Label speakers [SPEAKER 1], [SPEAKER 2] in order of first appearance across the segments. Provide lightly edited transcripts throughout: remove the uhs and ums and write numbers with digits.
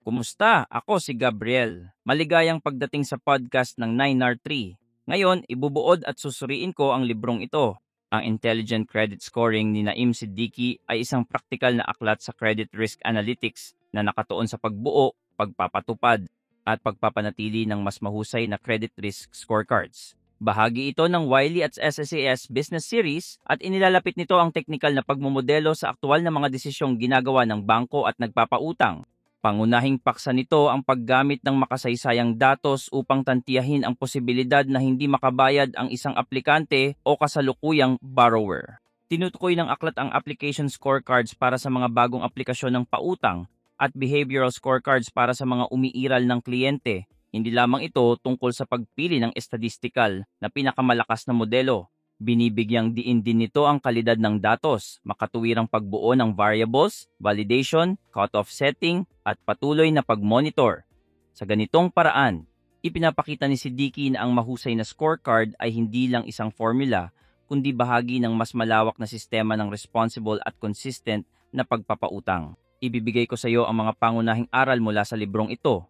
[SPEAKER 1] Kumusta? Ako si Gabriel. Maligayang pagdating sa podcast ng 9R3. Ngayon, ibubuod at susuriin ko ang librong ito. Ang Intelligent Credit Scoring ni Naim Siddiqui ay isang praktikal na aklat sa credit risk analytics na nakatuon sa pagbuo, pagpapatupad, at pagpapanatili ng mas mahusay na credit risk scorecards. Bahagi ito ng Wiley at SSAS Business Series at inilalapit nito ang teknikal na pagmumodelo sa aktual na mga desisyong ginagawa ng bangko at nagpapautang. Pangunahing paksa nito ang paggamit ng makasaysayang datos upang tantiyahin ang posibilidad na hindi makabayad ang isang aplikante o kasalukuyang borrower. Tinutukoy ng aklat ang application scorecards para sa mga bagong aplikasyon ng pautang at behavioral scorecards para sa mga umiiral ng kliyente. Hindi lamang ito tungkol sa pagpili ng estadistikal na pinakamalakas na modelo. Binibigyang diin din nito ang kalidad ng datos, makatuwirang pagbuo ng variables, validation, cutoff setting, at patuloy na pag-monitor. Sa ganitong paraan, ipinapakita ni Siddiqui na ang mahusay na scorecard ay hindi lang isang formula, kundi bahagi ng mas malawak na sistema ng responsible at consistent na pagpapautang. Ibibigay ko sa iyo ang mga pangunahing aral mula sa librong ito.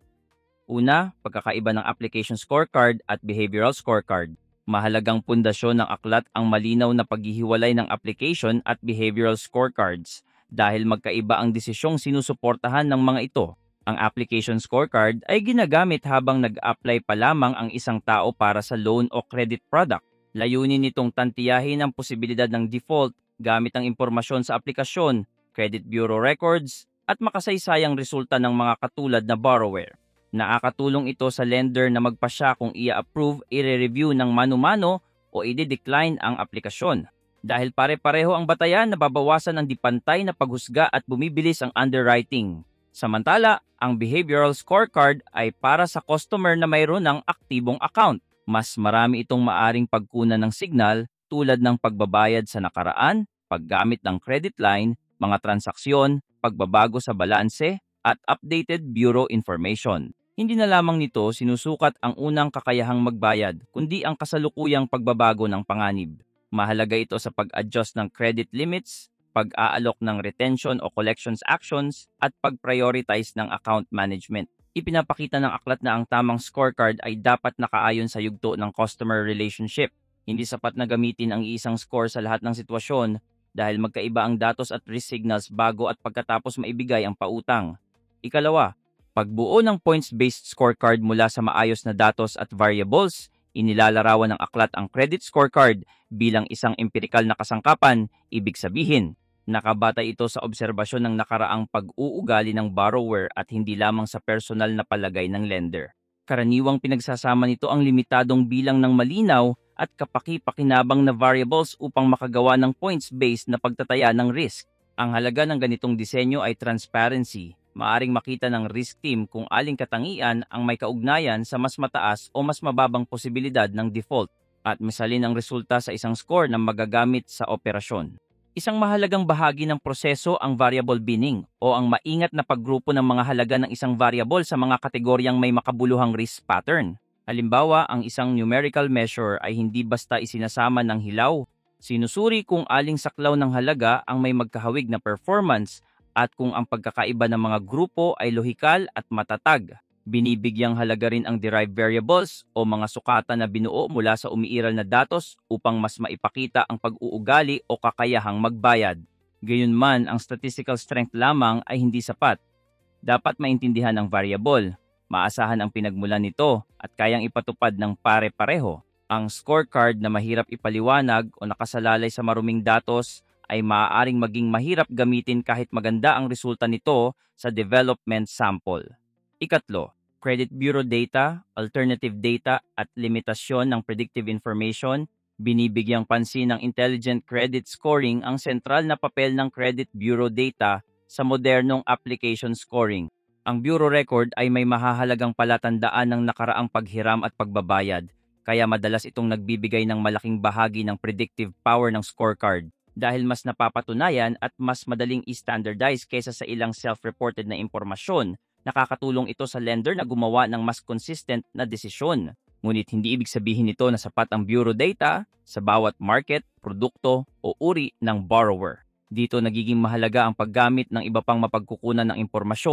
[SPEAKER 1] Una, pagkakaiba ng application scorecard at behavioral scorecard. Mahalagang pundasyon ng aklat ang malinaw na paghihiwalay ng application at behavioral scorecards dahil magkaiba ang desisyong sinusuportahan ng mga ito. Ang application scorecard ay ginagamit habang nag-apply pa lamang ang isang tao para sa loan o credit product. Layunin nitong tantiyahin ang posibilidad ng default gamit ang impormasyon sa aplikasyon, credit bureau records, at makasaysayang resulta ng mga katulad na borrower. Nakakatulong ito sa lender na magpasya kung i-approve, i-review ng mano-mano o i-decline ang aplikasyon. Dahil pare-pareho ang batayan, nababawasan ang dipantay na paghusga at bumibilis ang underwriting. Samantala, ang behavioral scorecard ay para sa customer na mayroon ng aktibong account. Mas marami itong maaring pagkunan ng signal tulad ng pagbabayad sa nakaraan, paggamit ng credit line, mga transaksyon, pagbabago sa balanse, at updated bureau information. Hindi na lamang nito sinusukat ang unang kakayahang magbayad, kundi ang kasalukuyang pagbabago ng panganib. Mahalaga ito sa pag-adjust ng credit limits, pag-aalok ng retention o collections actions, at pag-prioritize ng account management. Ipinapakita ng aklat na ang tamang scorecard ay dapat nakaayon sa yugto ng customer relationship. Hindi sapat na gamitin ang isang score sa lahat ng sitwasyon dahil magkaiba ang datos at risk signals bago at pagkatapos maibigay ang pautang. Ikalawa, pagbuo ng points-based scorecard mula sa maayos na datos at variables. Inilalarawan ng aklat ang credit scorecard bilang isang empirikal na kasangkapan, ibig sabihin, nakabatay ito sa obserbasyon ng nakaraang pag-uugali ng borrower at hindi lamang sa personal na palagay ng lender. Karaniwang pinagsasama nito ang limitadong bilang ng malinaw at kapaki-pakinabang na variables upang makagawa ng points-based na pagtataya ng risk. Ang halaga ng ganitong disenyo ay transparency. Maaring makita ng risk team kung aling katangian ang may kaugnayan sa mas mataas o mas mababang posibilidad ng default at misalin ang resulta sa isang score na magagamit sa operasyon. Isang mahalagang bahagi ng proseso ang variable binning o ang maingat na paggrupo ng mga halaga ng isang variable sa mga kategoryang may makabuluhang risk pattern. Halimbawa, ang isang numerical measure ay hindi basta isinasama ng hilaw. Sinusuri kung aling saklaw ng halaga ang may magkahawig na performance at kung ang pagkakaiba ng mga grupo ay lohikal at matatag. Binibigyang halaga rin ang derived variables o mga sukatan na binuo mula sa umiiral na datos upang mas maipakita ang pag-uugali o kakayahang magbayad. Gayunman, ang statistical strength lamang ay hindi sapat. Dapat maintindihan ang variable, maasahan ang pinagmulan nito at kayang ipatupad ng pare-pareho. Ang scorecard na mahirap ipaliwanag o nakasalalay sa maruming datos ay maaaring maging mahirap gamitin kahit maganda ang resulta nito sa development sample. Ikatlo, credit bureau data, alternative data at limitasyon ng predictive information. Binibigyang pansin ng intelligent credit scoring ang sentral na papel ng credit bureau data sa modernong application scoring. Ang bureau record ay may mahahalagang palatandaan ng nakaraang paghiram at pagbabayad, kaya madalas itong nagbibigay ng malaking bahagi ng predictive power ng scorecard. Dahil mas napapatunayan at mas madaling i-standardize kaysa sa ilang self-reported na impormasyon, nakakatulong ito sa lender na gumawa ng mas consistent na desisyon. Ngunit hindi ibig sabihin nito na sapat ang bureau data sa bawat market, produkto o uri ng borrower. Dito nagiging mahalaga ang paggamit ng iba pang mapagkukunan ng impormasyon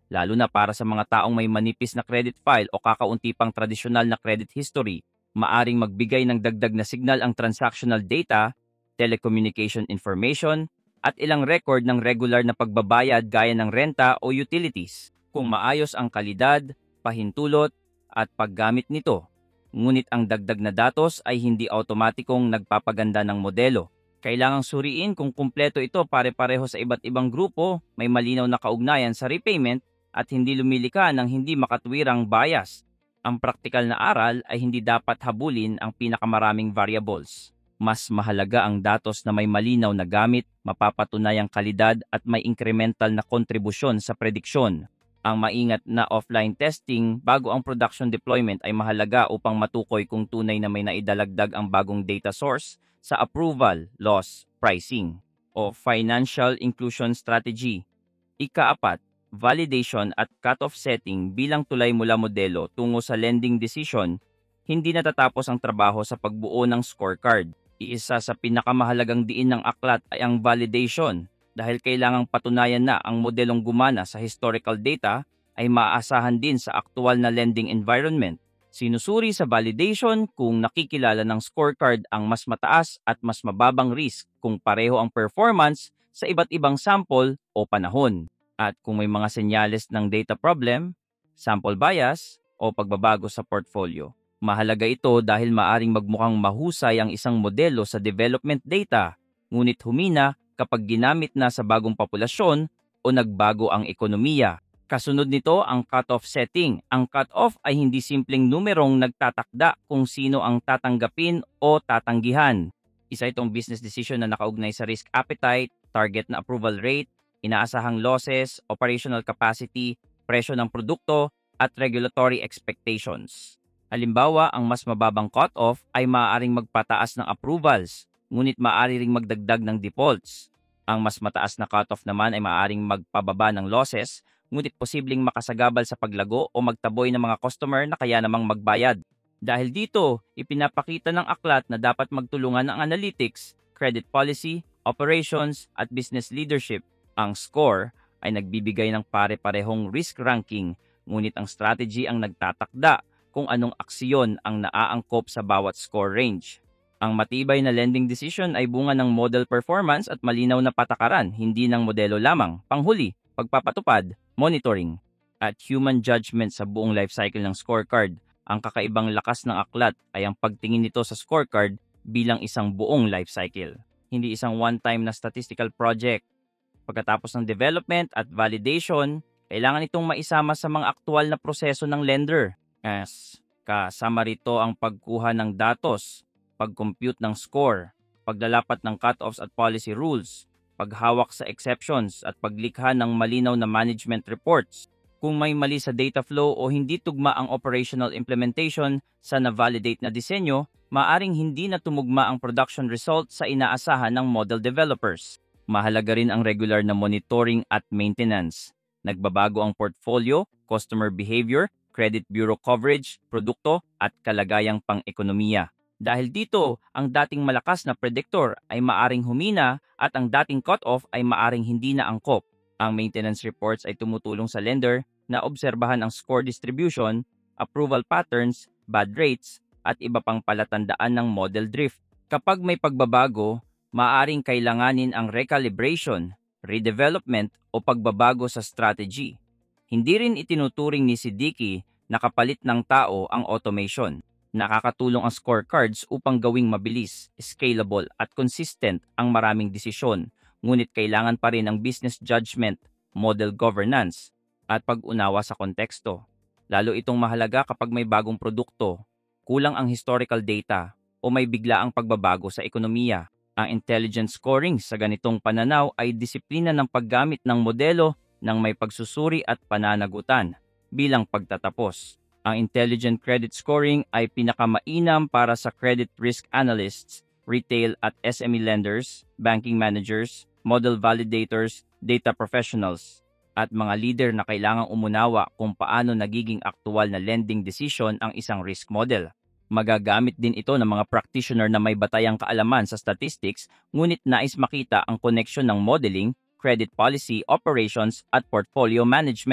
[SPEAKER 1] lalo na para sa mga taong may manipis na credit file o kakaunti pang tradisyonal na credit history. Maaring magbigay ng dagdag na signal ang transactional data, telecommunication information, at ilang record ng regular na pagbabayad gaya ng renta o utilities. Kung maayos ang kalidad, pahintulot, at paggamit nito. Ngunit ang dagdag na datos ay hindi automatikong nagpapaganda ng modelo. Kailangang suriin kung kumpleto ito pare-pareho sa iba't ibang grupo, may malinaw na kaugnayan sa repayment, at hindi lumilika ng hindi makatwirang bias. Ang praktikal na aral ay hindi dapat habulin ang pinakamaraming variables. Mas mahalaga ang datos na may malinaw na gamit, mapapatunayang kalidad at may incremental na kontribusyon sa prediksyon. Ang maingat na offline testing bago ang production deployment ay mahalaga upang matukoy kung tunay na may naidalagdag ang bagong data source sa approval, loss, pricing, o financial inclusion strategy. Ika-4, validation at cutoff setting bilang tulay mula modelo tungo sa lending decision. Hindi natatapos ang trabaho sa pagbuo ng scorecard. Iisa sa pinakamahalagang diin ng aklat ay ang validation dahil kailangang patunayan na ang modelong gumana sa historical data ay maaasahan din sa aktual na lending environment. Sinusuri sa validation kung nakikilala ng scorecard ang mas mataas at mas mababang risk kung pareho ang performance sa iba't ibang sample o panahon. At kung may mga senyales ng data problem, sample bias o pagbabago sa portfolio. Mahalaga ito dahil maaring magmukhang mahusay ang isang modelo sa development data, ngunit humina kapag ginamit na sa bagong populasyon o nagbago ang ekonomiya. Kasunod nito ang cutoff setting. Ang cutoff ay hindi simpleng numerong nagtatakda kung sino ang tatanggapin o tatanggihan. Isa itong business decision na nakaugnay sa risk appetite, target na approval rate, inaasahang losses, operational capacity, presyo ng produkto, at regulatory expectations. Halimbawa, ang mas mababang cutoff ay maaaring magpataas ng approvals, ngunit maaari ring magdagdag ng defaults. Ang mas mataas na cutoff naman ay maaaring magpababa ng losses, ngunit posibleng makasagabal sa paglago o magtaboy ng mga customer na kaya namang magbayad. Dahil dito, ipinapakita ng aklat na dapat magtulungan ang analytics, credit policy, operations, at business leadership. Ang score ay nagbibigay ng pare-parehong risk ranking, ngunit ang strategy ang nagtatakda kung anong aksiyon ang naaangkop sa bawat score range. Ang matibay na lending decision ay bunga ng model performance at malinaw na patakaran, hindi ng modelo lamang. Panghuli, pagpapatupad, monitoring, at human judgment sa buong life cycle ng scorecard. Ang kakaibang lakas ng aklat ay ang pagtingin nito sa scorecard bilang isang buong life cycle, hindi isang one-time na statistical project. Pagkatapos ng development at validation, kailangan itong maisama sa mga aktual na proseso ng lender. Kasama rito ang pagkuha ng datos, pag-compute ng score, paglalapat ng cutoffs at policy rules, paghawak sa exceptions at paglikha ng malinaw na management reports. Kung may mali sa data flow o hindi tugma ang operational implementation sa na-validate na disenyo, maaring hindi na tumugma ang production result sa inaasahan ng model developers. Mahalaga rin ang regular na monitoring at maintenance. Nagbabago ang portfolio, customer behavior, credit bureau coverage, produkto at kalagayang pang-ekonomiya. Dahil dito, ang dating malakas na predictor ay maaring humina at ang dating cutoff ay maaring hindi na angkop. Ang maintenance reports ay tumutulong sa lender na obserbahan ang score distribution, approval patterns, bad rates, at iba pang palatandaan ng model drift. Kapag may pagbabago, maaring kailanganin ang recalibration, redevelopment o pagbabago sa strategy. Hindi rin itinuturing ni Siddiqui na kapalit ng tao ang automation. Nakakatulong ang scorecards upang gawing mabilis, scalable at consistent ang maraming desisyon, ngunit kailangan pa rin ang business judgment, model governance, at pag-unawa sa konteksto. Lalo itong mahalaga kapag may bagong produkto, kulang ang historical data, o may biglaang pagbabago sa ekonomiya. Ang intelligent scoring sa ganitong pananaw ay disiplina ng paggamit ng modelo ng may pagsusuri at pananagutan bilang pagtatapos. Ang intelligent credit scoring ay pinakamainam para sa credit risk analysts, retail at SME lenders, banking managers, model validators, data professionals, at mga leader na kailangang umunawa kung paano nagiging aktual na lending decision ang isang risk model. Magagamit din ito ng mga practitioner na may batayang kaalaman sa statistics, ngunit nais makita ang koneksyon ng modeling, credit policy, operations at portfolio management.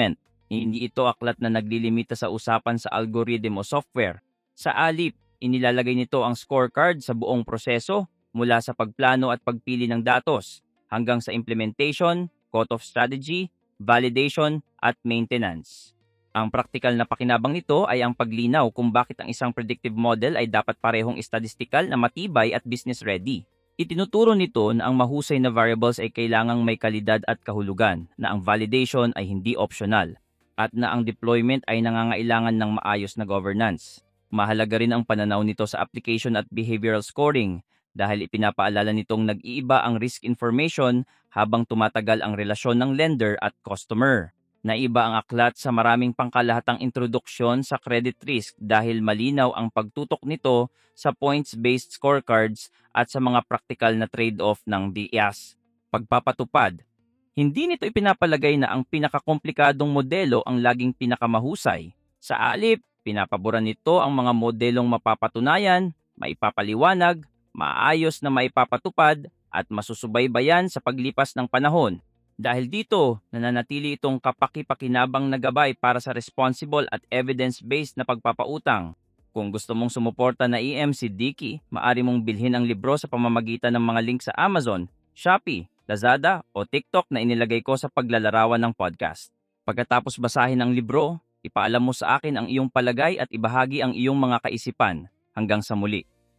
[SPEAKER 1] Hindi ito aklat na naglilimita sa usapan sa algorithm o software. Sa alip, inilalagay nito ang scorecard sa buong proseso mula sa pagplano at pagpili ng datos hanggang sa implementation, cut-off strategy, validation at maintenance. Ang praktikal na pakinabang nito ay ang paglinaw kung bakit ang isang predictive model ay dapat parehong statistical na matibay at business ready. Itinuturo nito na ang mahusay na variables ay kailangang may kalidad at kahulugan, na ang validation ay hindi optional, at na ang deployment ay nangangailangan ng maayos na governance. Mahalaga rin ang pananaw nito sa application at behavioral scoring dahil ipinapaalala nitong nag-iiba ang risk information habang tumatagal ang relasyon ng lender at customer. Naiba ang aklat sa maraming pangkalahatang introduksyon sa credit risk dahil malinaw ang pagtutok nito sa points-based scorecards at sa mga praktikal na trade-off ng BIAS. Pagpapatupad, hindi nito ipinapalagay na ang pinakakomplikadong modelo ang laging pinakamahusay. Sa alip, pinapaboran nito ang mga modelong mapapatunayan, maipapaliwanag, maayos na maipapatupad at masusubaybayan sa paglipas ng panahon. Dahil dito, nananatili itong kapaki-pakinabang na gabay para sa responsible at evidence-based na pagpapautang. Kung gusto mong sumuporta na EMC Dicky, maaari mong bilhin ang libro sa pamamagitan ng mga link sa Amazon, Shopee, Lazada o TikTok na inilagay ko sa paglalarawan ng podcast. Pagkatapos basahin ang libro, ipaalam mo sa akin ang iyong palagay at ibahagi ang iyong mga kaisipan. Hanggang sa muli.